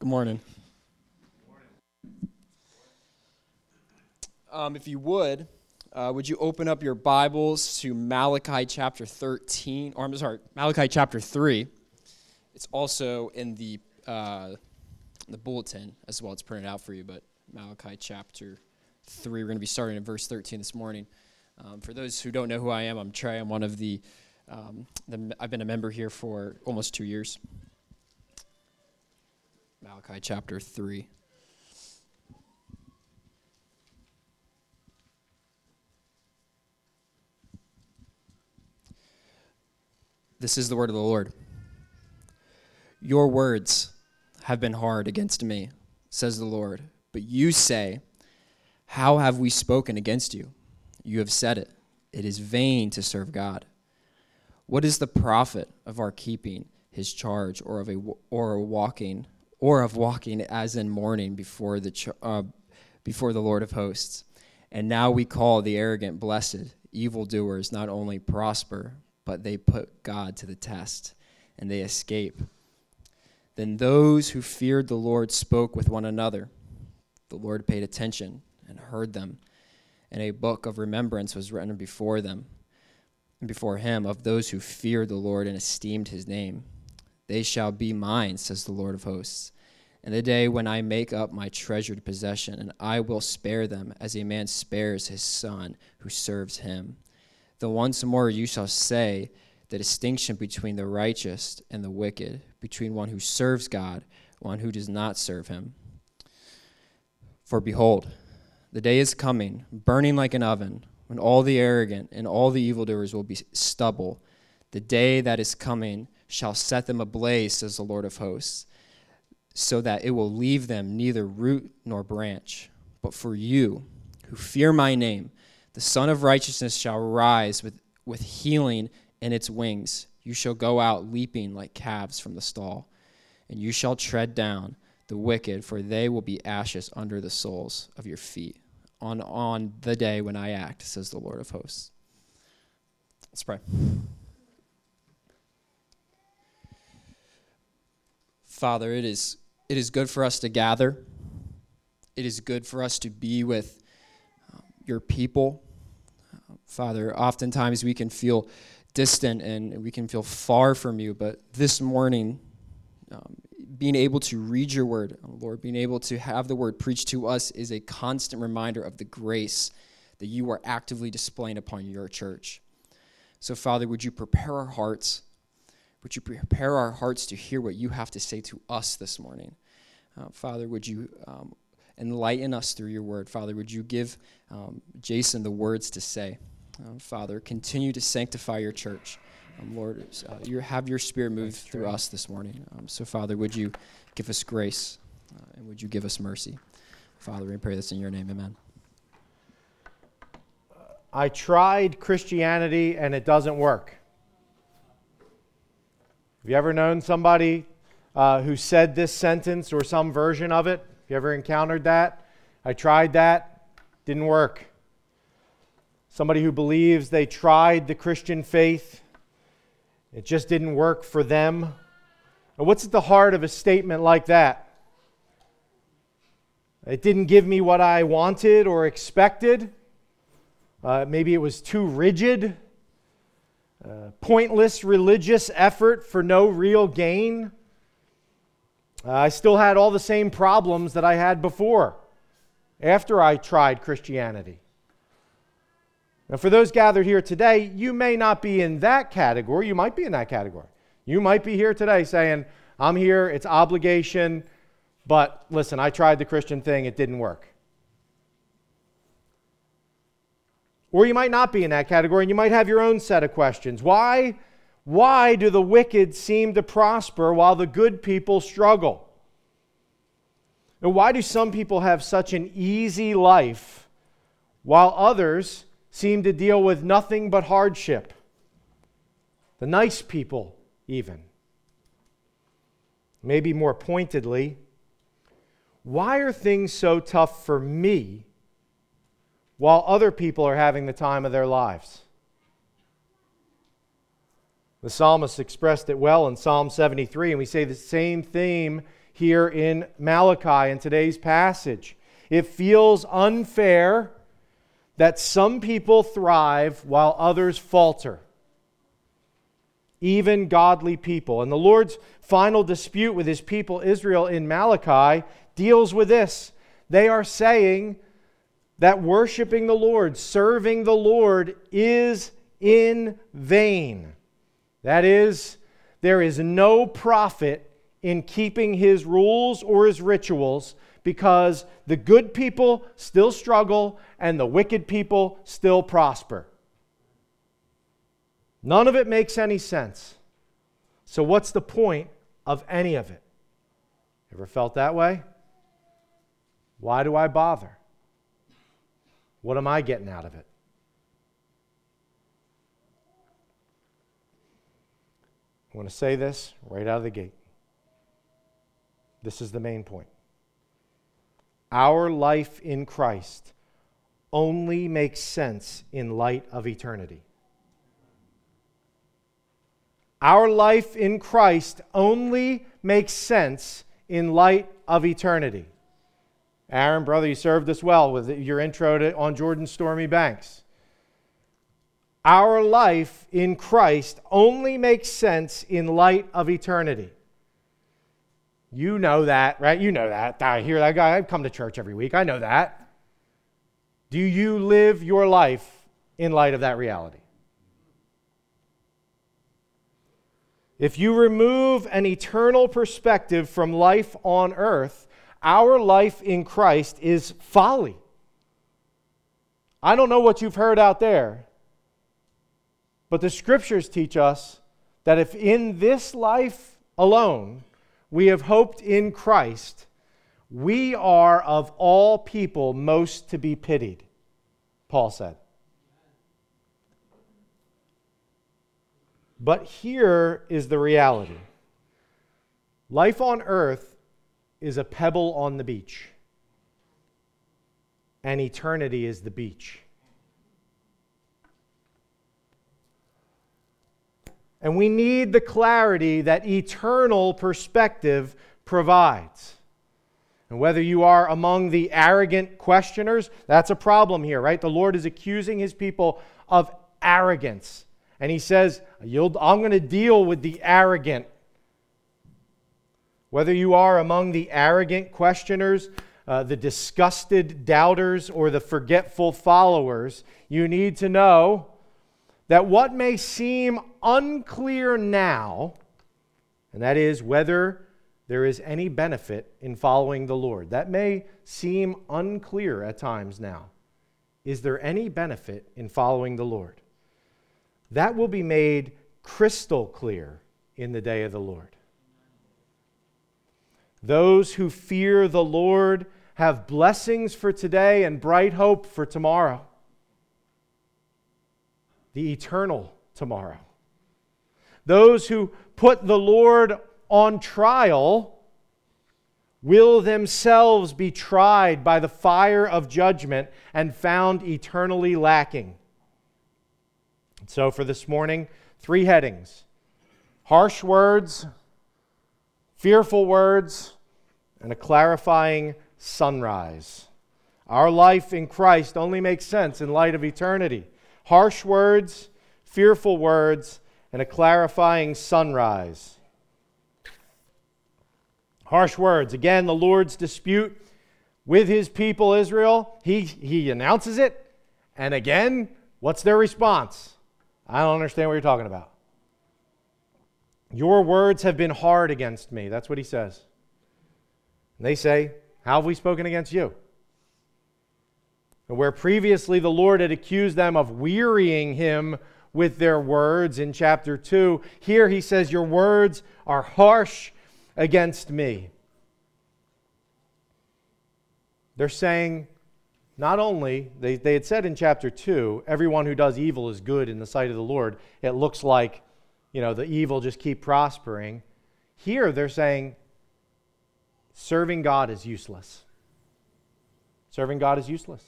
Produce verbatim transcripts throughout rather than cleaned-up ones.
Good morning. Um, if you would, uh, would you open up your Bibles to Malachi chapter thirteen, or I'm sorry, Malachi chapter three. It's also in the uh, the bulletin as well. It's printed out for you, but Malachi chapter three. We're going to be starting at verse thirteen this morning. Um, for those who don't know who I am, I'm Trey. I'm one of the, um, the I've been a member here for almost two years. Malachi chapter three. This is the word of the Lord. Your words have been hard against me, says the Lord. But you say, how have we spoken against you? You have said it. It is vain to serve God. What is the profit of our keeping his charge, or of a or a walking, or of walking as in mourning before the uh, before the Lord of hosts? And now we call the arrogant blessed. Evildoers not only prosper, but they put God to the test, and they escape. Then those who feared the Lord spoke with one another. The Lord paid attention and heard them, and a book of remembrance was written before them, and before him, of those who feared the Lord and esteemed his name. They shall be mine, says the Lord of hosts, in the day when I make up my treasured possession, and I will spare them as a man spares his son who serves him. Then once more you shall say the distinction between the righteous and the wicked, between one who serves God, one who does not serve him. For behold, the day is coming, burning like an oven, when all the arrogant and all the evildoers will be stubble. The day that is coming shall set them ablaze, says the Lord of hosts, so that it will leave them neither root nor branch. But for you, who fear my name, the Son of Righteousness shall rise with, with healing in its wings. You shall go out leaping like calves from the stall, and you shall tread down the wicked, for they will be ashes under the soles of your feet on, on the day when I act, says the Lord of hosts. Let's pray. Father, it is, it is good for us to gather. It is good for us to be with your people. Uh, Father, oftentimes we can feel distant and we can feel far from you, but this morning, um, being able to read your word, Lord, being able to have the word preached to us is a constant reminder of the grace that you are actively displaying upon your church. So, Father, would you prepare our hearts? Would you prepare our hearts to hear what you have to say to us this morning? Uh, Father, would you um, enlighten us through your word? Father, would you give um, Jason the words to say? Uh, Father, continue to sanctify your church. Um, Lord, uh, you have your spirit move That's through true. us this morning. Um, so, Father, would you give us grace, uh, and would you give us mercy? Father, we pray this in your name, amen. I tried Christianity and it doesn't work. Have you ever known somebody uh, who said this sentence or some version of it? Have you ever encountered that? I tried that, didn't work. Somebody who believes they tried the Christian faith, it just didn't work for them. And what's at the heart of a statement like that? It didn't give me what I wanted or expected. Uh, maybe it was too rigid. Uh, pointless religious effort for no real gain. Uh, I still had all the same problems that I had before, after I tried Christianity. Now, for those gathered here today, you may not be in that category. You might be in that category. You might be here today saying, I'm here, it's obligation, but listen, I tried the Christian thing, it didn't work. Or you might not be in that category, and you might have your own set of questions. Why, why do the wicked seem to prosper while the good people struggle? And why do some people have such an easy life while others seem to deal with nothing but hardship? The nice people, even. Maybe more pointedly, why are things so tough for me while other people are having the time of their lives? The psalmist expressed it well in Psalm seventy-three, and we say the same theme here in Malachi in today's passage. It feels unfair that some people thrive while others falter, even godly people. And the Lord's final dispute with his people Israel in Malachi deals with this. They are saying that worshiping the Lord, serving the Lord is in vain. That is, there is no profit in keeping his rules or his rituals because the good people still struggle and the wicked people still prosper. None of it makes any sense. So what's the point of any of it? Ever felt that way? Why do I bother? What am I getting out of it? I want to say this right out of the gate. This is the main point. Our life in Christ only makes sense in light of eternity. Our life in Christ only makes sense in light of eternity. Aaron, brother, you served us well with your intro to, on Jordan's stormy banks. Our life in Christ only makes sense in light of eternity. You know that, right? You know that. I hear that guy. I come to church every week. I know that. Do you live your life in light of that reality? If you remove an eternal perspective from life on earth, our life in Christ is folly. I don't know what you've heard out there, but the Scriptures teach us that if in this life alone we have hoped in Christ, we are of all people most to be pitied, Paul said. But here is the reality. Life on earth is a pebble on the beach, and eternity is the beach. And we need the clarity that eternal perspective provides. And whether you are among the arrogant questioners, that's a problem here, right? The Lord is accusing his people of arrogance. And he says, You'll, I'm going to deal with the arrogant. Whether you are among the arrogant questioners, uh, the disgusted doubters, or the forgetful followers, you need to know that what may seem unclear now, and that is whether there is any benefit in following the Lord. That may seem unclear at times now. Is there any benefit in following the Lord? That will be made crystal clear in the day of the Lord. Those who fear the Lord have blessings for today and bright hope for tomorrow. The eternal tomorrow. Those who put the Lord on trial will themselves be tried by the fire of judgment and found eternally lacking. So for this morning, three headings: harsh words, fearful words, and a clarifying sunrise. Our life in Christ only makes sense in light of eternity. Harsh words, fearful words, and a clarifying sunrise. Harsh words. Again, the Lord's dispute with his people Israel. He, he announces it, and again, what's their response? I don't understand what you're talking about. Your words have been hard against me. That's what he says. And they say, how have we spoken against you? And where previously the Lord had accused them of wearying him with their words in chapter two, here he says, your words are harsh against me. They're saying, not only, they, they had said in chapter two, everyone who does evil is good in the sight of the Lord. It looks like, you know, the evil just keep prospering. Here they're saying, serving God is useless. Serving God is useless.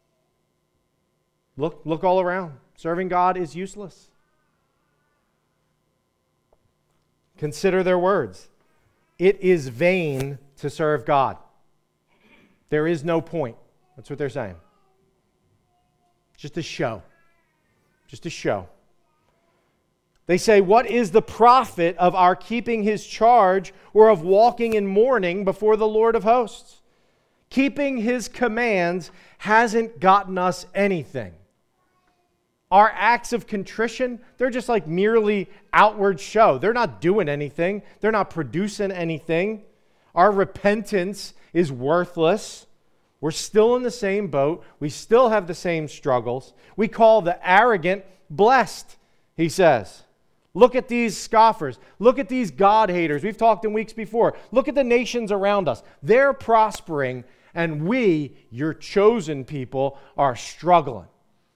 Look, look all around. Serving God is useless. Consider their words. it is vain to serve God. There is no point. That's what they're saying. Just a show. Just a show. They say, what is the profit of our keeping his charge or of walking in mourning before the Lord of hosts? Keeping his commands hasn't gotten us anything. Our acts of contrition, they're just like merely outward show. They're not doing anything. They're not producing anything. Our repentance is worthless. We're still in the same boat. We still have the same struggles. We call the arrogant blessed, he says. Look at these scoffers. Look at these God haters. We've talked in weeks before. Look at the nations around us. They're prospering, and we, your chosen people, are struggling.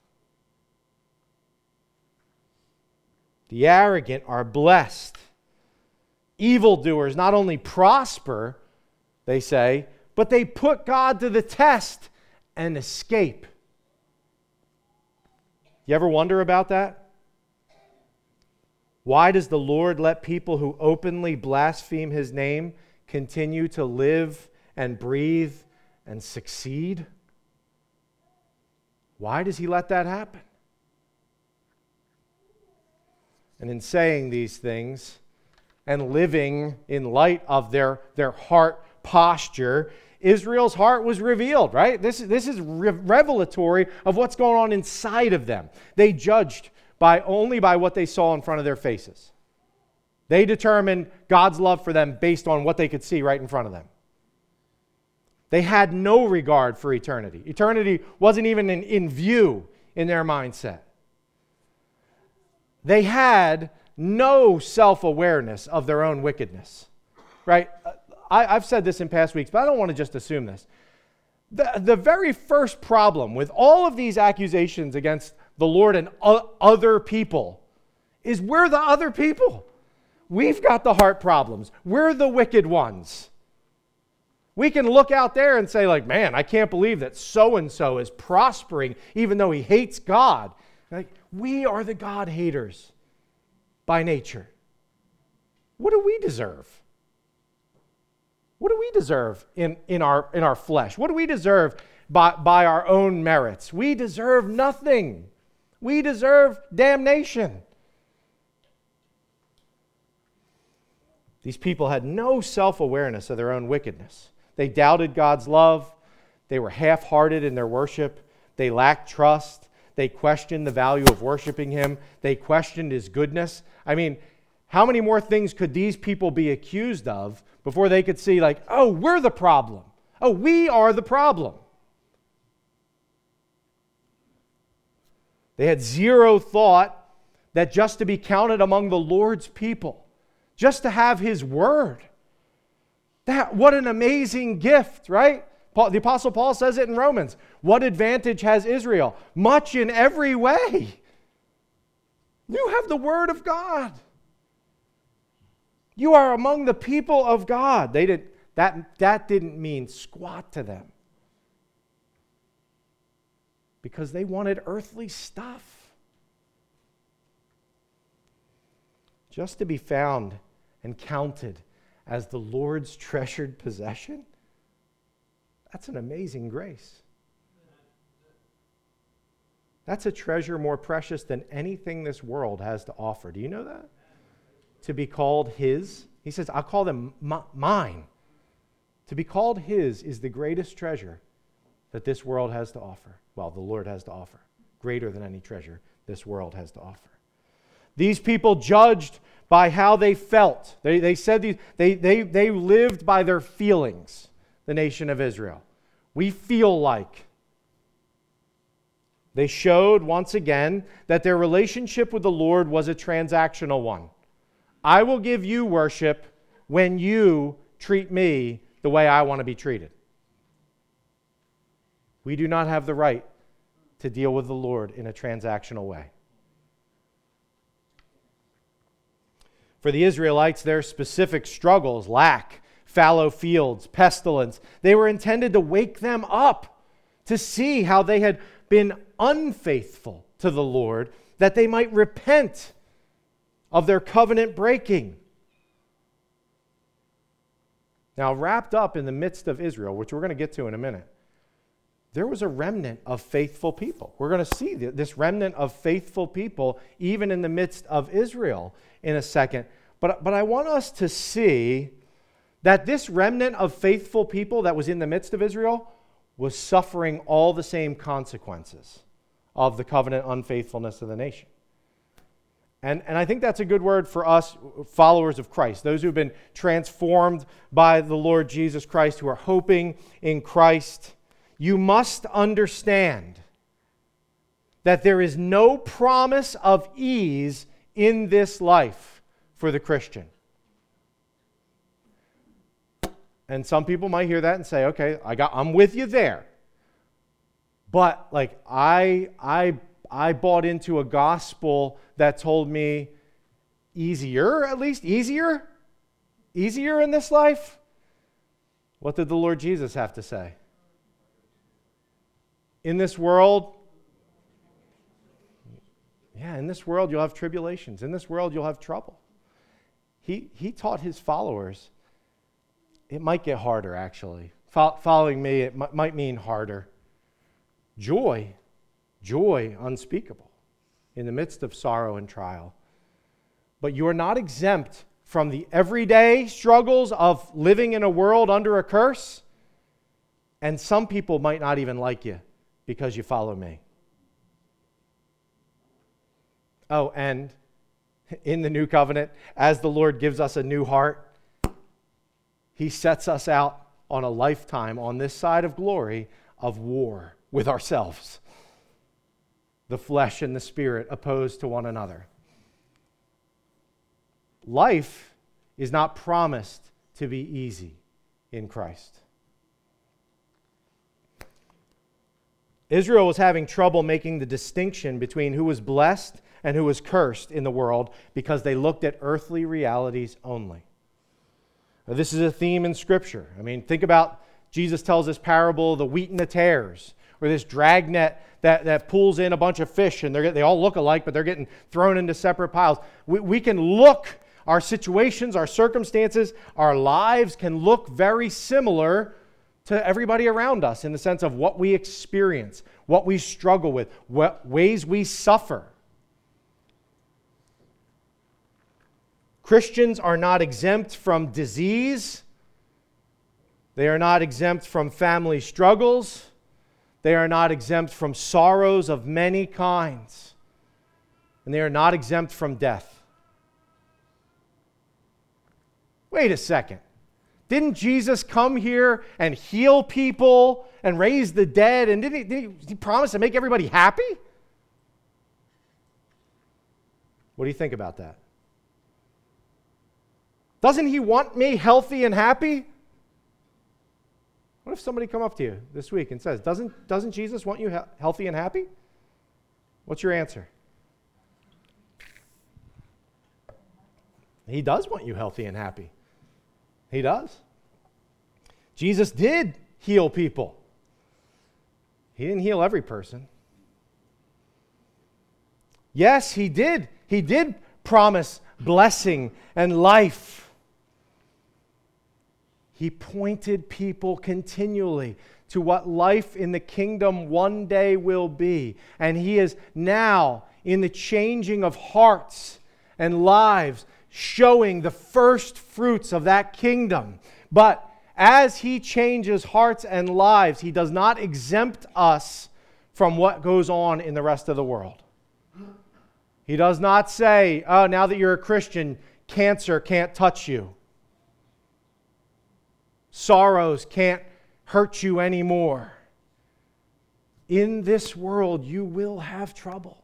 The arrogant are blessed. Evildoers not only prosper, they say, but they put God to the test and escape. You ever wonder about that? Why does the Lord let people who openly blaspheme his name continue to live and breathe and succeed? Why does he let that happen? And in saying these things and living in light of their, their heart posture, Israel's heart was revealed, right? This, this is re- revelatory of what's going on inside of them. They judged by only by what they saw in front of their faces. They determined God's love for them based on what they could see right in front of them. They had no regard for eternity. Eternity wasn't even in, in view in their mindset. They had no self-awareness of their own wickedness, right? I, I've said this in past weeks, but I don't want to just assume this. The, the very first problem with all of these accusations against the Lord and o- other people is we're the other people. We've got the heart problems. We're the wicked ones. We can look out there and say, like, man, I can't believe that so-and-so is prospering even though he hates God. Like, we are the God haters by nature. What do we deserve? What do we deserve in, in, our, in our flesh? What do we deserve by, by our own merits? We deserve nothing. We deserve damnation. These people had no self-awareness of their own wickedness. They doubted God's love. They were half-hearted in their worship. They lacked trust. They questioned the value of worshiping him. They questioned his goodness. I mean, how many more things could these people be accused of before they could see, like, oh, we're the problem. Oh, we are the problem. They had zero thought that just to be counted among the Lord's people, just to have his word, that what an amazing gift, right? Paul, the Apostle Paul says it in Romans. What advantage has Israel? Much in every way. You have the word of God. You are among the people of God. They did, that, that didn't mean squat to them, because they wanted earthly stuff. Just to be found and counted as the Lord's treasured possession, that's an amazing grace. That's a treasure more precious than anything this world has to offer. Do you know that? To be called his. He says, I'll call them m- mine. To be called his is the greatest treasure that this world has to offer. Well, the Lord has to offer. Greater than any treasure this world has to offer. These people judged by how they felt. They, they said these, they, they, they lived by their feelings, the nation of Israel. We feel like. They showed once again that their relationship with the Lord was a transactional one. I will give you worship when you treat me the way I want to be treated. We do not have the right to deal with the Lord in a transactional way. For the Israelites, their specific struggles, lack, fallow fields, pestilence, they were intended to wake them up to see how they had been unfaithful to the Lord, that they might repent of their covenant breaking. Now, wrapped up in the midst of Israel, which we're going to get to in a minute, there was a remnant of faithful people. We're going to see this remnant of faithful people even in the midst of Israel in a second. But, but I want us to see that this remnant of faithful people that was in the midst of Israel was suffering all the same consequences of the covenant unfaithfulness of the nation. And, and I think that's a good word for us followers of Christ, those who've been transformed by the Lord Jesus Christ, who are hoping in Christ. You must understand that there is no promise of ease in this life for the Christian. And some people might hear that and say, okay, I got, I'm with you there. But like I, I, I bought into a gospel that told me easier, at least easier, easier in this life. What did the Lord Jesus have to say? In this world, yeah, in this world you'll have tribulations. In this world you'll have trouble. He, he taught his followers, it might get harder actually. Fo- following me, it m- might mean harder. Joy, joy unspeakable in the midst of sorrow and trial. But you are not exempt from the everyday struggles of living in a world under a curse. And some people might not even like you because you follow me. Oh, and in the new covenant, as the Lord gives us a new heart, he sets us out on a lifetime on this side of glory of war with ourselves. The flesh and the spirit opposed to one another. Life is not promised to be easy in Christ. Israel was having trouble making the distinction between who was blessed and who was cursed in the world because they looked at earthly realities only. Now, this is a theme in Scripture. I mean, think about Jesus tells this parable of the wheat and the tares, or this dragnet that, that pulls in a bunch of fish, and they they all look alike, but they're getting thrown into separate piles. We, we can look, our situations, our circumstances, our lives can look very similar to everybody around us in the sense of what we experience, what we struggle with, what ways we suffer. Christians are not exempt from disease. They are not exempt from family struggles. They are not exempt from sorrows of many kinds. And they are not exempt from death. Wait a second. Didn't Jesus come here and heal people and raise the dead? And didn't he, didn't he, he promise to make everybody happy? What do you think about that? Doesn't he want me healthy and happy? What if somebody come up to you this week and says, doesn't, doesn't Jesus want you he- healthy and happy? What's your answer? He does want you healthy and happy. He does. Jesus did heal people. He didn't heal every person. Yes, he did. He did promise blessing and life. He pointed people continually to what life in the kingdom one day will be. And he is now, in the changing of hearts and lives, showing the first fruits of that kingdom. But as he changes hearts and lives, he does not exempt us from what goes on in the rest of the world. He does not say, oh, now that you're a Christian, cancer can't touch you. Sorrows can't hurt you anymore. In this world, you will have trouble.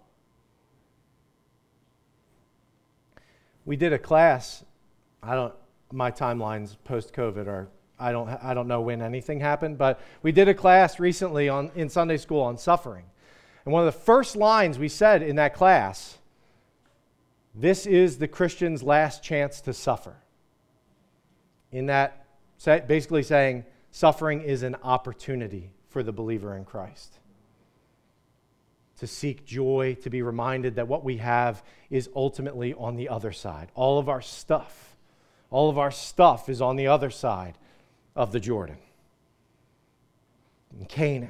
We did a class. I don't. My timelines post-COVID are. I don't. I don't know when anything happened, but we did a class recently on in Sunday school on suffering, and one of the first lines we said in that class, "This is the Christian's last chance to suffer." In that, basically saying, suffering is an opportunity for the believer in Christ. To seek joy, to be reminded that what we have is ultimately on the other side. All of our stuff, all of our stuff is on the other side. of the Jordan, in Canaan.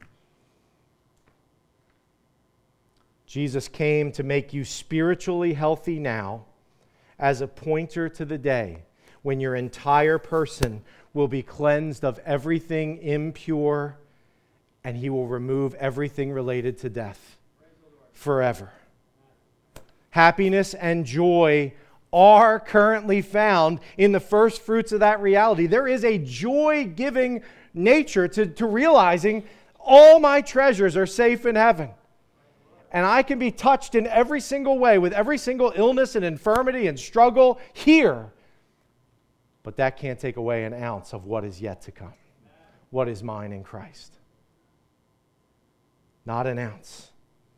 Jesus came to make you spiritually healthy now as a pointer to the day when your entire person will be cleansed of everything impure, and he will remove everything related to death forever. Happiness and joy are currently found in the first fruits of that reality. There is a joy-giving nature to, to realizing all my treasures are safe in heaven. And I can be touched in every single way with every single illness and infirmity and struggle here. But that can't take away an ounce of what is yet to come. What is mine in Christ. Not an ounce.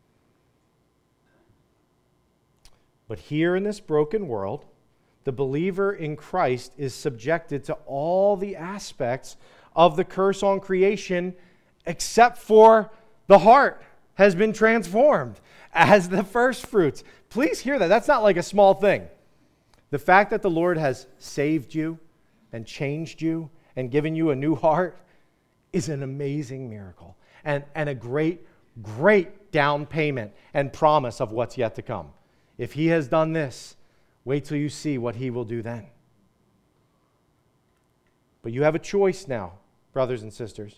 But here in this broken world, the believer in Christ is subjected to all the aspects of the curse on creation except for the heart has been transformed as the first fruits. Please hear that. That's not like a small thing. The fact that the Lord has saved you and changed you and given you a new heart is an amazing miracle and, and a great, great down payment and promise of what's yet to come. If he has done this, wait till you see what he will do then. But you have a choice now, brothers and sisters.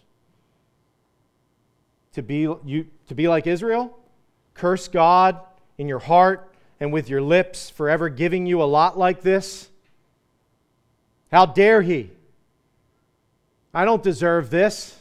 To be, you, to be like Israel, curse God in your heart and with your lips, forever giving you a lot like this. How dare he? I don't deserve this.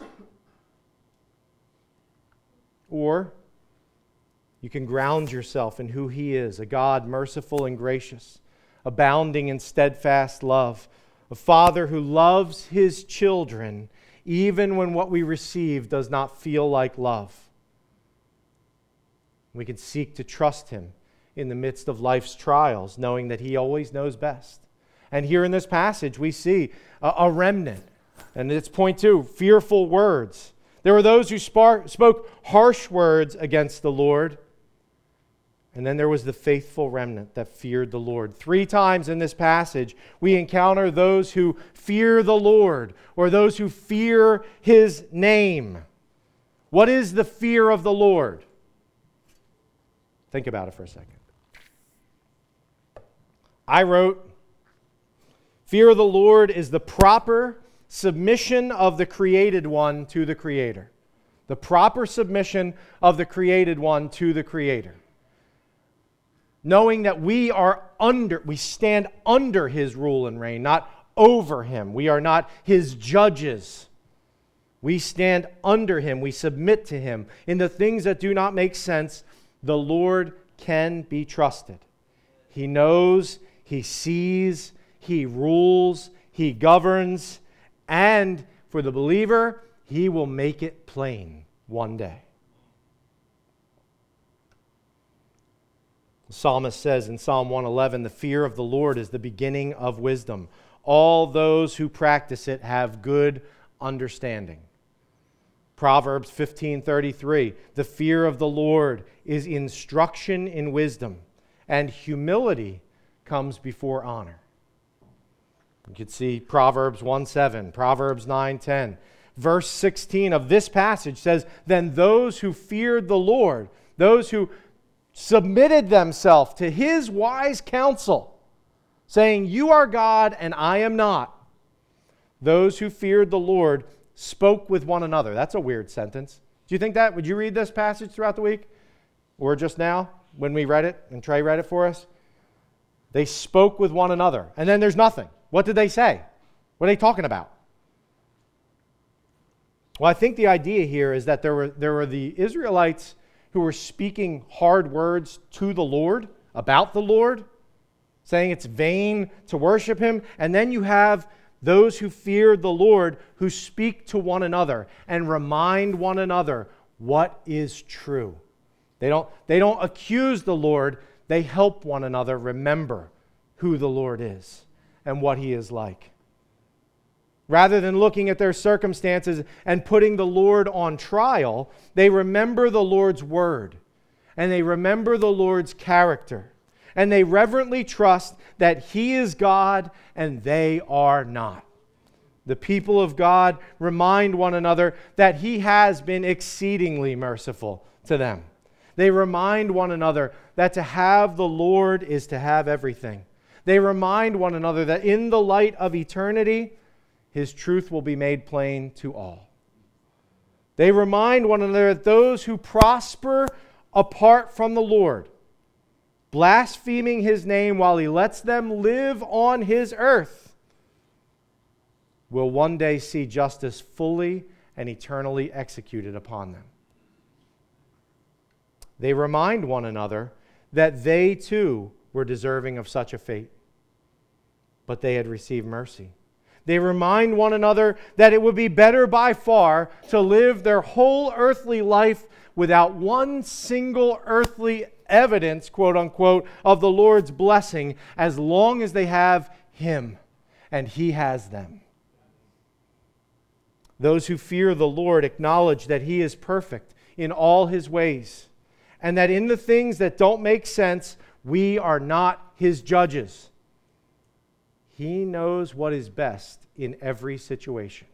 Or you can ground yourself in who he is, a God merciful and gracious, abounding in steadfast love, a Father who loves his children even when what we receive does not feel like love. We can seek to trust him in the midst of life's trials, knowing that he always knows best. And here in this passage, we see a, a remnant. And it's point two, fearful words. There were those who spark, spoke harsh words against the Lord. And then there was the faithful remnant that feared the Lord. Three times in this passage, we encounter those who fear the Lord, or those who fear his name. What is the fear of the Lord? Think about it for a second. I wrote, fear of the Lord is the proper submission of the created one to the Creator. The proper submission of the created one to the Creator. Knowing that we are under, we stand under his rule and reign, not over him. We are not his judges. We stand under him. We submit to him. In the things that do not make sense, the Lord can be trusted. He knows, he sees, he rules, he governs, and for the believer, he will make it plain one day. The psalmist says in Psalm one eleven, the fear of the Lord is the beginning of wisdom. All those who practice it have good understanding. Proverbs fifteen thirty-three, the fear of the Lord is instruction in wisdom, and humility comes before honor. You could see Proverbs one seven, Proverbs nine ten. Verse sixteen of this passage says, then those who feared the Lord, those who submitted themselves to his wise counsel, saying, you are God and I am not. Those who feared the Lord spoke with one another. That's a weird sentence. Do you think that? Would you read this passage throughout the week? Or just now, when we read it, and Trey read it for us? They spoke with one another. And then there's nothing. What did they say? What are they talking about? Well, I think the idea here is that there were, there were the Israelites who were speaking hard words to the Lord, about the Lord, saying it's vain to worship him. And then you have those who fear the Lord who speak to one another and remind one another what is true. They don't, they don't accuse the Lord. They help one another remember who the Lord is and what he is like. Rather than looking at their circumstances and putting the Lord on trial, they remember the Lord's word and they remember the Lord's character. And they reverently trust that he is God and they are not. The people of God remind one another that He has been exceedingly merciful to them. They remind one another that to have the Lord is to have everything. They remind one another that in the light of eternity, His truth will be made plain to all. They remind one another that those who prosper apart from the Lord, blaspheming His name while He lets them live on His earth, will one day see justice fully and eternally executed upon them. They remind one another that they too were deserving of such a fate, but they had received mercy. They remind one another that it would be better by far to live their whole earthly life without one single earthly evidence, quote unquote, of the Lord's blessing, as long as they have Him and He has them. Those who fear the Lord acknowledge that He is perfect in all His ways, and that in the things that don't make sense, we are not His judges. He knows what is best in every situation.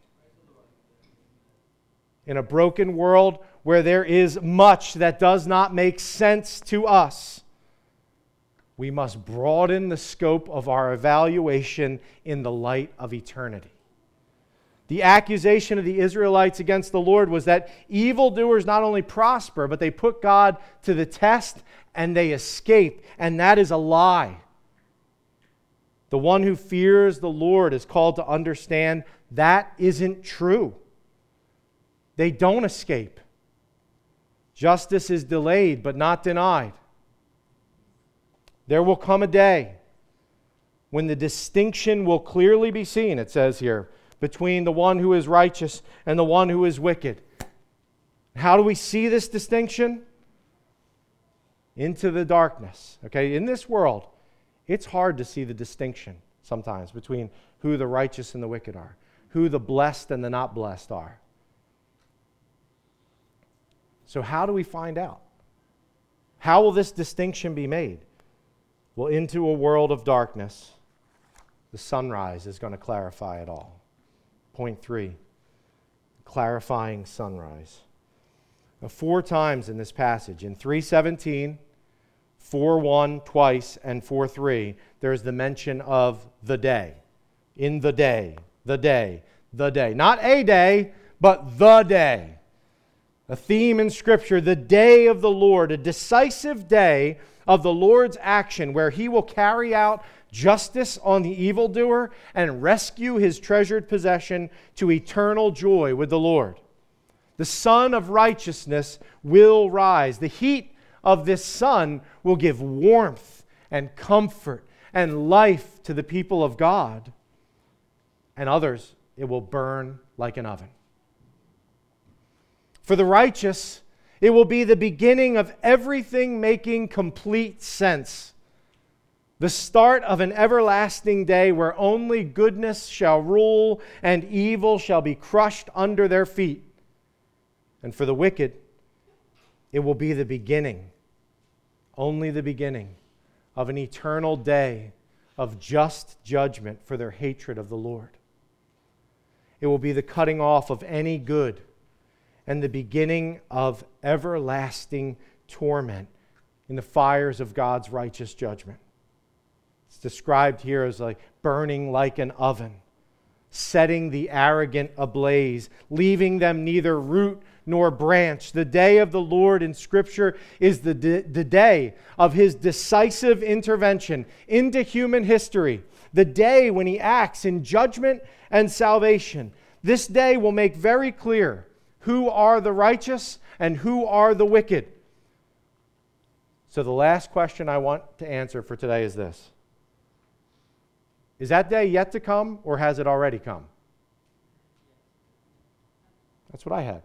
In a broken world where there is much that does not make sense to us, we must broaden the scope of our evaluation in the light of eternity. The accusation of the Israelites against the Lord was that evildoers not only prosper, but they put God to the test and they escape. And that is a lie. The one who fears the Lord is called to understand that isn't true. They don't escape. Justice is delayed, but not denied. There will come a day when the distinction will clearly be seen, it says here, between the one who is righteous and the one who is wicked. How do we see this distinction? Into the darkness. Okay, in this world, it's hard to see the distinction sometimes between who the righteous and the wicked are, who the blessed and the not blessed are. So how do we find out? How will this distinction be made? Well, into a world of darkness, the sunrise is going to clarify it all. Point three, clarifying sunrise. Now, four times in this passage, in three seventeen, four one twice, and four three, there's the mention of the day. In the day, the day, the day. Not a day, but the day. A theme in Scripture, the day of the Lord, a decisive day of the Lord's action where He will carry out justice on the evildoer and rescue His treasured possession to eternal joy with the Lord. The sun of righteousness will rise. The heat of this sun will give warmth and comfort and life to the people of God. And others, it will burn like an oven. For the righteous, it will be the beginning of everything making complete sense. The start of an everlasting day where only goodness shall rule and evil shall be crushed under their feet. And for the wicked, it will be the beginning, only the beginning, of an eternal day of just judgment for their hatred of the Lord. It will be the cutting off of any good and the beginning of everlasting torment in the fires of God's righteous judgment. It's described here as like burning like an oven, setting the arrogant ablaze, leaving them neither root nor branch. The day of the Lord in Scripture is the, d- the day of His decisive intervention into human history, the day when He acts in judgment and salvation. This day will make very clear who are the righteous and who are the wicked. So the last question I want to answer for today is this. Is that day yet to come, or has it already come? That's what I had.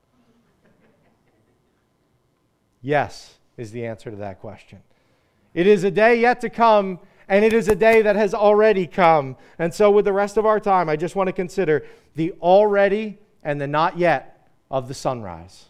Yes is the answer to that question. It is a day yet to come, and it is a day that has already come. And so with the rest of our time, I just want to consider the already and the not yet of the sunrise.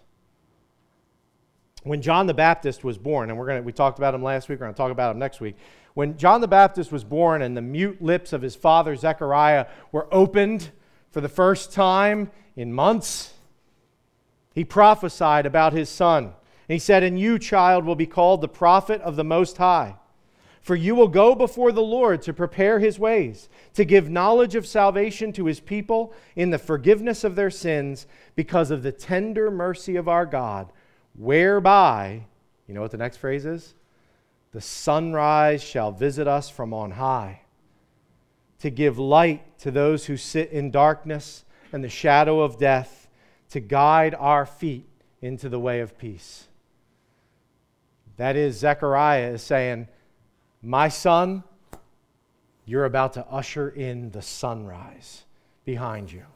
When John the Baptist was born, and we're going to, we talked about him last week, we're going to talk about him next week. When John the Baptist was born and the mute lips of his father Zechariah were opened for the first time in months, he prophesied about his son. And he said, "And you, child, will be called the prophet of the Most High. For you will go before the Lord to prepare his ways, to give knowledge of salvation to his people in the forgiveness of their sins, because of the tender mercy of our God, whereby," you know what the next phrase is? "The sunrise shall visit us from on high, to give light to those who sit in darkness and the shadow of death, to guide our feet into the way of peace." That is, Zechariah is saying, my son, you're about to usher in the sunrise behind you.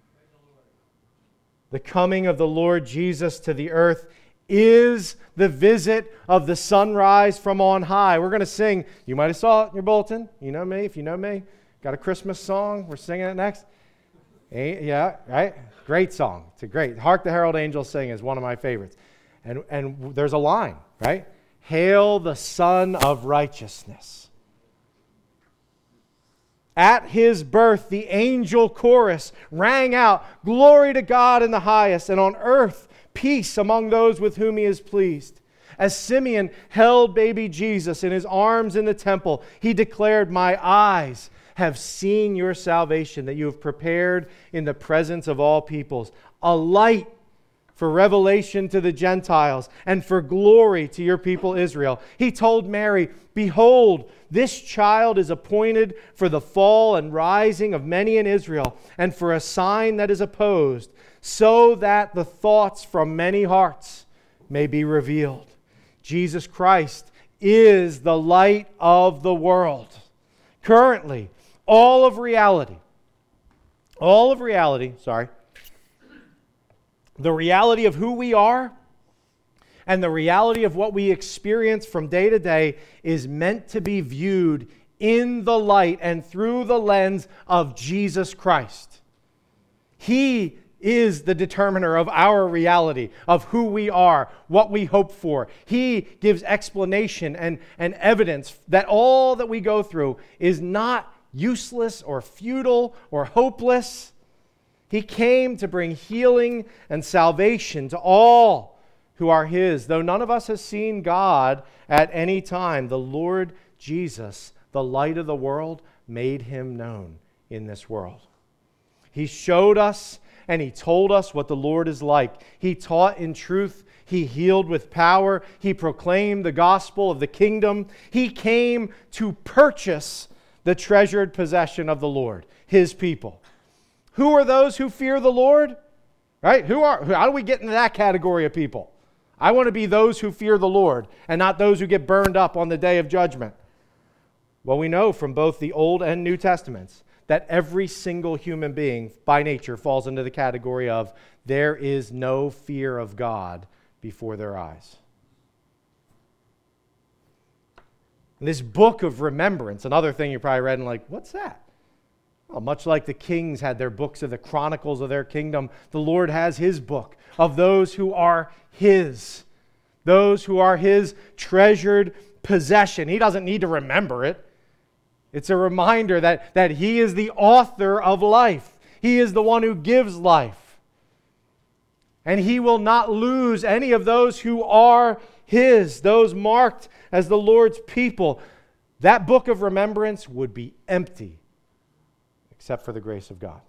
The coming of the Lord Jesus to the earth is the visit of the sunrise from on high. We're going to sing, you might have saw it in your bulletin. You know me, if you know me. Got a Christmas song. We're singing it next. Yeah, right? Great song. It's a great. Hark the Herald Angels Sing is one of my favorites. And, and there's a line, right? Hail the Son of Righteousness. At his birth, the angel chorus rang out, "Glory to God in the highest, and on earth peace among those with whom he is pleased." As Simeon held baby Jesus in his arms in the temple, he declared, "My eyes have seen your salvation that you have prepared in the presence of all peoples, a light for revelation to the Gentiles and for glory to your people Israel." He told Mary, "Behold, this child is appointed for the fall and rising of many in Israel, and for a sign that is opposed, so that the thoughts from many hearts may be revealed." Jesus Christ is the light of the world. Currently, all of reality, all of reality, sorry, the reality of who we are and the reality of what we experience from day to day is meant to be viewed in the light and through the lens of Jesus Christ. He is the determiner of our reality, of who we are, what we hope for. He gives explanation and, and evidence that all that we go through is not useless or futile or hopeless. He came to bring healing and salvation to all who are his. Though none of us has seen God at any time, the Lord Jesus, the light of the world, made him known in this world. He showed us and he told us what the Lord is like. He taught in truth. He healed with power. He proclaimed the gospel of the kingdom. He came to purchase the treasured possession of the Lord, his people. Who are those who fear the Lord? Right? Who are? How do we get into that category of people? I want to be those who fear the Lord and not those who get burned up on the day of judgment. Well, we know from both the Old and New Testaments that every single human being by nature falls into the category of there is no fear of God before their eyes. And this book of remembrance, another thing you probably read and like, what's that? Well, much like the kings had their books of the chronicles of their kingdom, the Lord has his book of those who are his, those who are his treasured possession. He doesn't need to remember it. It's a reminder that, that he is the author of life. He is the one who gives life. And he will not lose any of those who are his, those marked as the Lord's people. That book of remembrance would be empty except for the grace of God.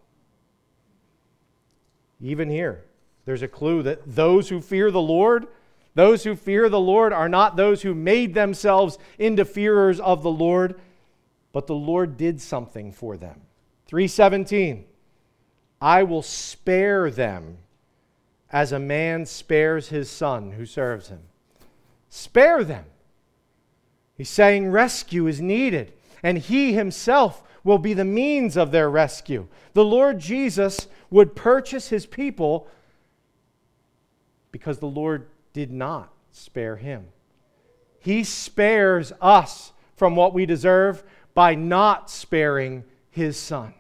Even here, there's a clue that those who fear the Lord, those who fear the Lord are not those who made themselves into fearers of the Lord, but the Lord did something for them. three seventeen, I will spare them as a man spares his son who serves him. Spare them. He's saying rescue is needed, and he himself will be the means of their rescue. The Lord Jesus would purchase his people because the Lord did not spare him. He spares us from what we deserve by not sparing his son.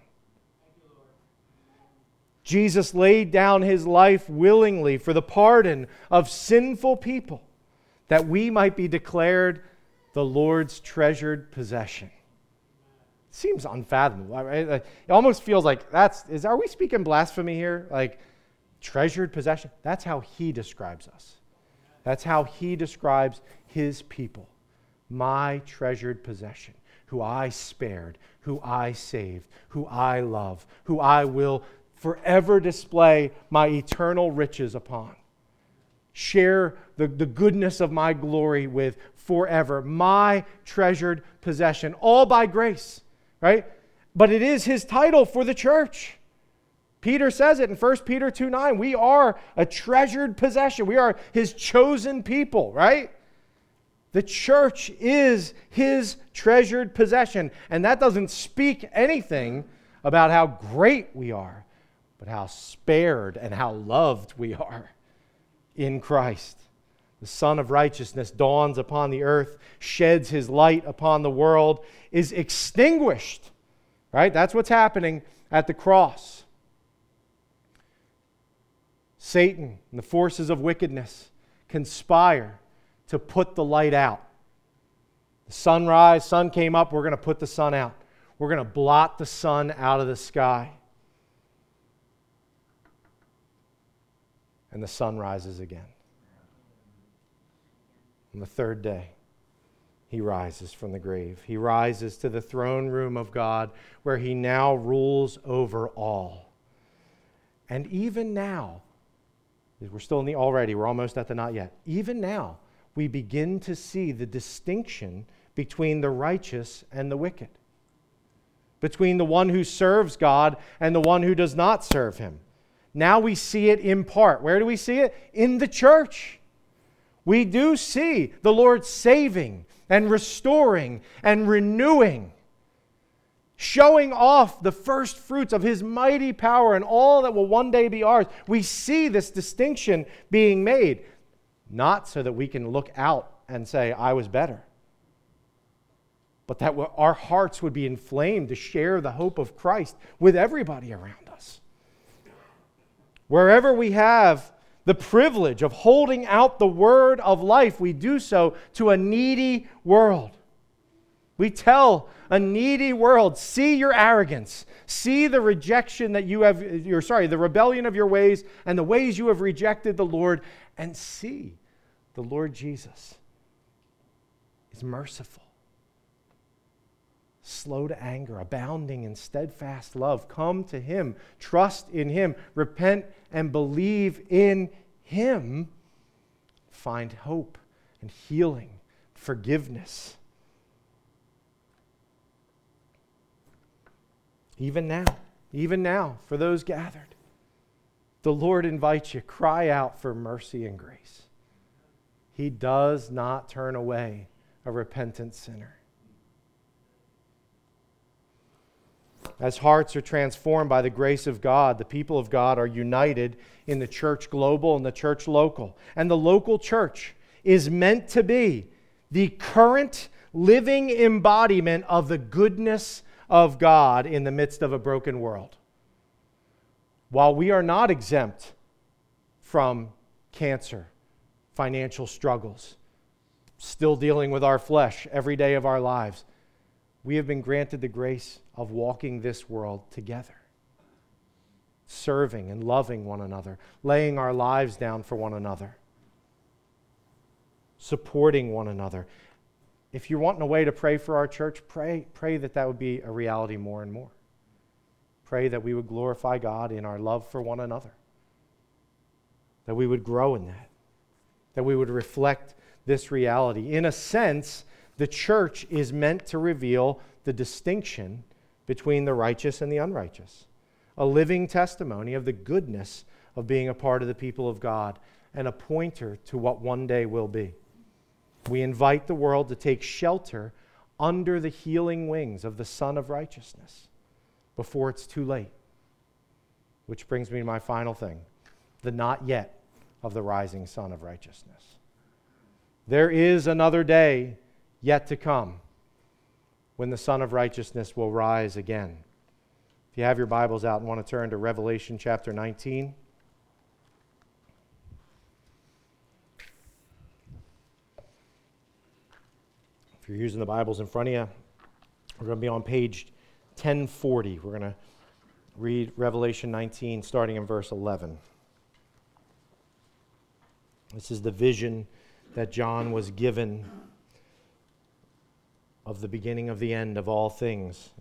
Jesus laid down his life willingly for the pardon of sinful people, that we might be declared the Lord's treasured possession. seems unfathomable. Right? It almost feels like that's, is, are we speaking blasphemy here? Like treasured possession? That's how he describes us. That's how he describes his people. My treasured possession, who I spared, who I saved, who I love, who I will forever display my eternal riches upon. Share the, the goodness of my glory with forever. My treasured possession, all by grace, right? But it is his title for the church. Peter says it in First Peter two nine. We are a treasured possession. We are his chosen people, right? The church is his treasured possession. And that doesn't speak anything about how great we are, but how spared and how loved we are in Christ. The Son of Righteousness dawns upon the earth, sheds his light upon the world, is extinguished. Right? That's what's happening at the cross. Satan and the forces of wickedness conspire to put the light out. The sunrise, sun came up, we're going to put the sun out. We're going to blot the sun out of the sky. And the sun rises again. On the third day, he rises from the grave. He rises to the throne room of God, where he now rules over all. And even now, we're still in the already, we're almost at the not yet. Even now, we begin to see the distinction between the righteous and the wicked, between the one who serves God and the one who does not serve him. Now we see it in part. Where do we see it? In the church. We do see the Lord saving and restoring and renewing, showing off the first fruits of his mighty power and all that will one day be ours. We see this distinction being made, not so that we can look out and say, I was better, but that our hearts would be inflamed to share the hope of Christ with everybody around us. Wherever we have the privilege of holding out the word of life, we do so to a needy world. We tell a needy world, see your arrogance, see the rejection that you have, you're sorry, the rebellion of your ways and the ways you have rejected the Lord, and see the Lord Jesus is merciful, slow to anger, abounding in steadfast love. Come to him, trust in him, repent and believe in him. Find hope and healing, forgiveness. Even now, even now, for those gathered, the Lord invites you, cry out for mercy and grace. He does not turn away a repentant sinner. As hearts are transformed by the grace of God, the people of God are united in the church global and the church local. And the local church is meant to be the current living embodiment of the goodness of God in the midst of a broken world. While we are not exempt from cancer, financial struggles, still dealing with our flesh every day of our lives, we have been granted the grace of walking this world together, serving and loving one another, laying our lives down for one another, supporting one another. If you're wanting a way to pray for our church, pray, pray that that would be a reality more and more. Pray that we would glorify God in our love for one another, that we would grow in that, that we would reflect this reality. In a sense, the church is meant to reveal the distinction between the righteous and the unrighteous, a living testimony of the goodness of being a part of the people of God, and a pointer to what one day will be. We invite the world to take shelter under the healing wings of the Son of Righteousness before it's too late. Which brings me to my final thing, the not yet of the rising Son of Righteousness. There is another day yet to come when the Son of Righteousness will rise again. If you have your Bibles out and want to turn to Revelation chapter nineteen. If you're using the Bibles in front of you, we're going to be on page ten forty. We're going to read Revelation nineteen, starting in verse eleven. This is the vision that John was given of the beginning of the end of all things,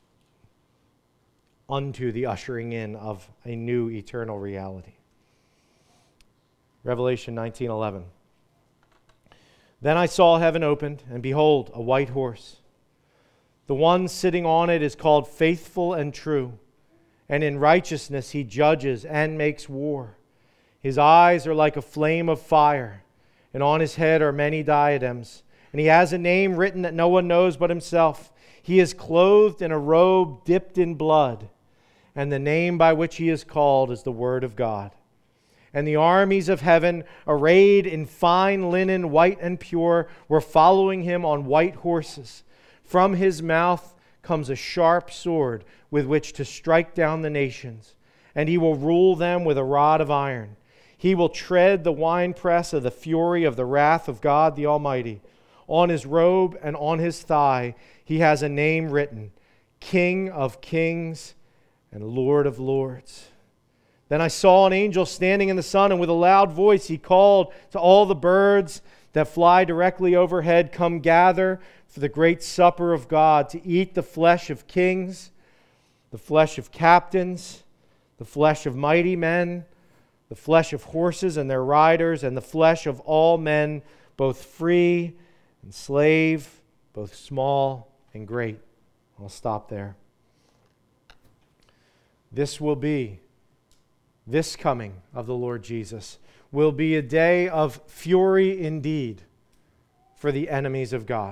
unto the ushering in of a new eternal reality. Revelation nineteen eleven. Then I saw heaven opened, and behold, a white horse. The one sitting on it is called Faithful and True, and in righteousness he judges and makes war. His eyes are like a flame of fire, and on his head are many diadems. And he has a name written that no one knows but himself. He is clothed in a robe dipped in blood, and the name by which he is called is the Word of God. And the armies of heaven, arrayed in fine linen, white and pure, were following him on white horses. From his mouth comes a sharp sword with which to strike down the nations, and he will rule them with a rod of iron. He will tread the winepress of the fury of the wrath of God the Almighty. On his robe and on his thigh he has a name written, King of Kings and Lord of Lords. Then I saw an angel standing in the sun, and with a loud voice he called to all the birds that fly directly overhead, come gather for the great supper of God, to eat the flesh of kings, the flesh of captains, the flesh of mighty men, the flesh of horses and their riders, and the flesh of all men, both free and slave, both small and great. I'll stop there. This will be, this coming of the Lord Jesus, will be a day of fury indeed for the enemies of God.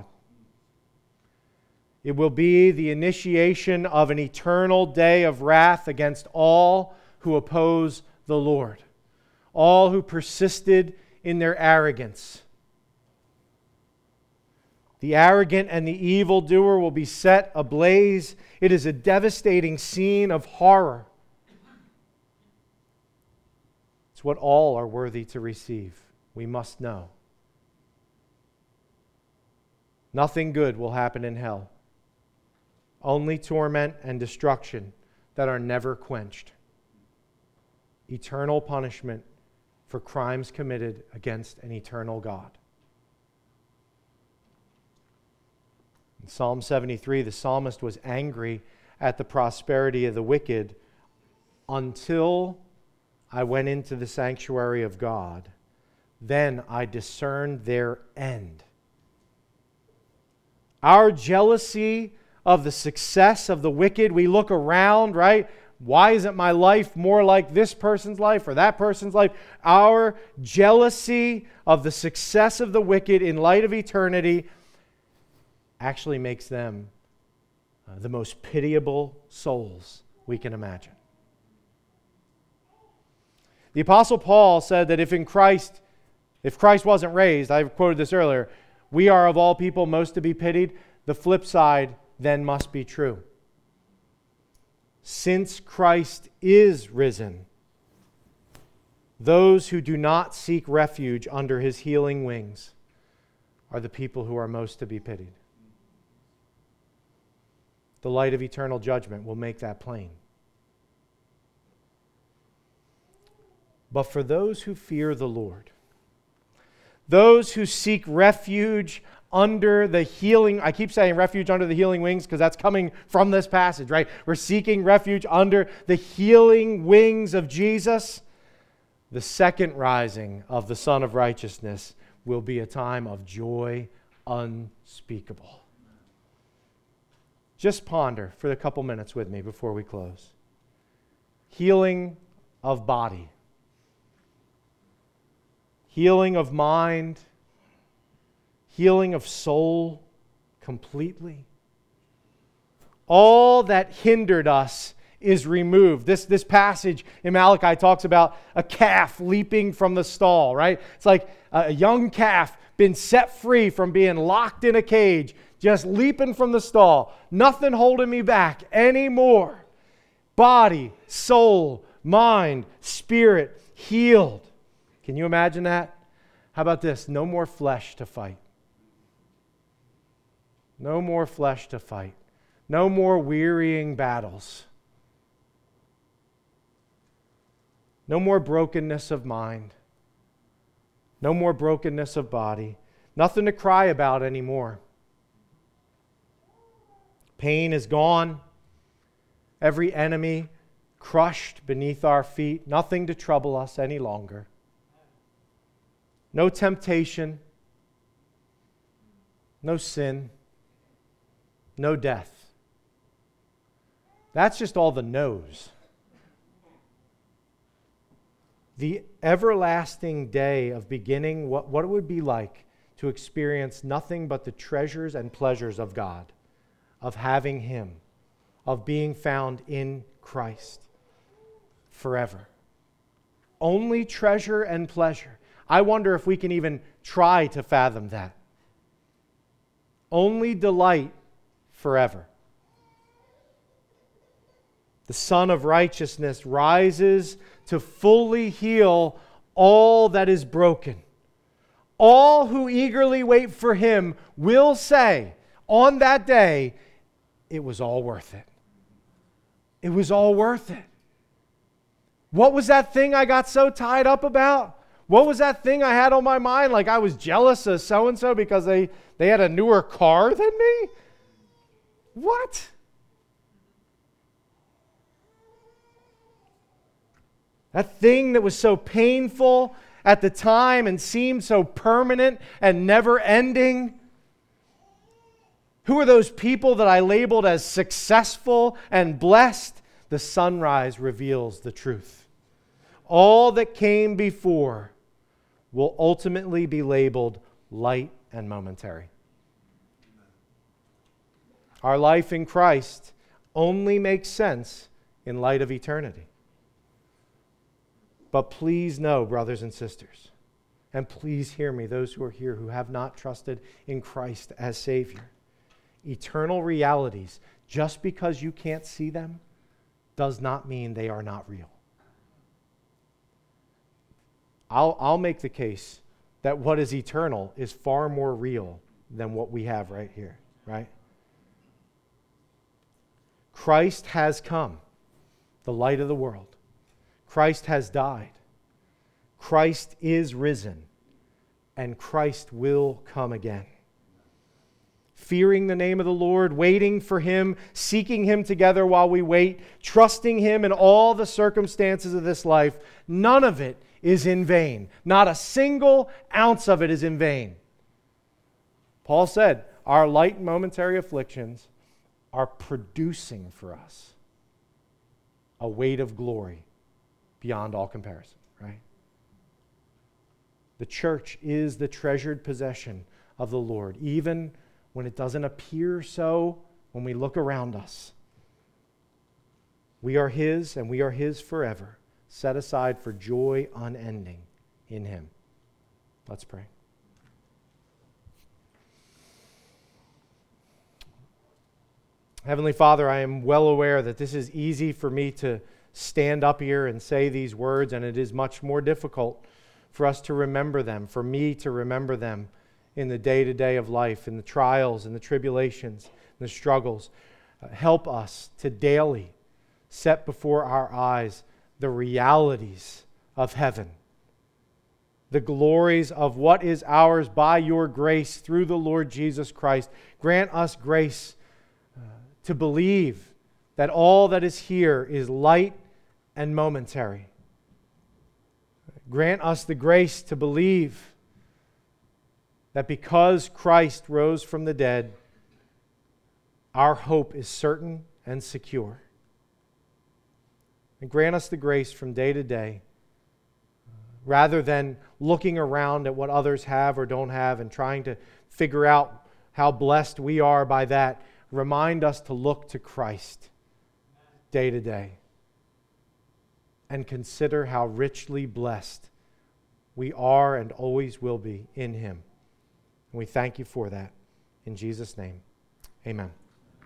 It will be the initiation of an eternal day of wrath against all who oppose the Lord, all who persisted in their arrogance. The arrogant and the evildoer will be set ablaze. It is a devastating scene of horror. It's what all are worthy to receive. We must know. Nothing good will happen in hell. Only torment and destruction that are never quenched. Eternal punishment for crimes committed against an eternal God. In Psalm seventy-three, the psalmist was angry at the prosperity of the wicked until I went into the sanctuary of God. Then I discerned their end. Our jealousy of the success of the wicked, we look around, right? Why isn't my life more like this person's life or that person's life? Our jealousy of the success of the wicked in light of eternity actually makes them uh, the most pitiable souls we can imagine. The Apostle Paul said that if in Christ, if Christ wasn't raised, I quoted this earlier, we are of all people most to be pitied. The flip side then must be true. Since Christ is risen, those who do not seek refuge under his healing wings are the people who are most to be pitied. The light of eternal judgment will make that plain. But for those who fear the Lord, those who seek refuge under the healing, I keep saying refuge under the healing wings because that's coming from this passage, right? We're seeking refuge under the healing wings of Jesus. The second rising of the Son of Righteousness will be a time of joy unspeakable. Just ponder for a couple minutes with me before we close. Healing of body. Healing of mind. Healing of soul completely. All that hindered us is removed. This, this passage in Malachi talks about a calf leaping from the stall, right? It's like a young calf been set free from being locked in a cage, just leaping from the stall. Nothing holding me back anymore. Body, soul, mind, spirit, healed. Can you imagine that? How about this? No more flesh to fight. No more flesh to fight. No more wearying battles. No more brokenness of mind. No more brokenness of body. Nothing to cry about anymore. Pain is gone. Every enemy crushed beneath our feet. Nothing to trouble us any longer. No temptation. No sin. No death. That's just all the no's. The everlasting day of beginning, what, what it would be like to experience nothing but the treasures and pleasures of God, of having Him, of being found in Christ forever. Only treasure and pleasure. I wonder if we can even try to fathom that. Only delight forever. The Son of Righteousness rises to fully heal all that is broken. All who eagerly wait for Him will say on that day, it was all worth it. It was all worth it. What was that thing I got so tied up about? What was that thing I had on my mind? Like I was jealous of so-and-so because they, they had a newer car than me? What? That thing that was so painful at the time and seemed so permanent and never ending. Who are those people that I labeled as successful and blessed? The sunrise reveals the truth. All that came before will ultimately be labeled light and momentary. Our life in Christ only makes sense in light of eternity. But please know, brothers and sisters, and please hear me, those who are here who have not trusted in Christ as Savior. Eternal realities, just because you can't see them, does not mean they are not real. I'll, I'll make the case that what is eternal is far more real than what we have right here, right? Christ has come, the light of the world. Christ has died. Christ is risen. And Christ will come again. Fearing the name of the Lord, waiting for Him, seeking Him together while we wait, trusting Him in all the circumstances of this life, none of it is in vain. Not a single ounce of it is in vain. Paul said, our light and momentary afflictions are producing for us a weight of glory beyond all comparison, right? The church is the treasured possession of the Lord, even when it doesn't appear so when we look around us. We are His, and we are His forever, set aside for joy unending in Him. Let's pray. Heavenly Father, I am well aware that this is easy for me to stand up here and say these words, and it is much more difficult for us to remember them, for me to remember them in the day-to-day of life, in the trials and the tribulations and the struggles. Uh, help us to daily set before our eyes the realities of heaven, the glories of what is ours by your grace through the Lord Jesus Christ. Grant us grace uh, to believe that all that is here is light and momentary. Grant us the grace to believe that because Christ rose from the dead, our hope is certain and secure. And grant us the grace from day to day, rather than looking around at what others have or don't have and trying to figure out how blessed we are by that, remind us to look to Christ day to day and consider how richly blessed we are and always will be in Him. And we thank you for that. In Jesus' name, amen.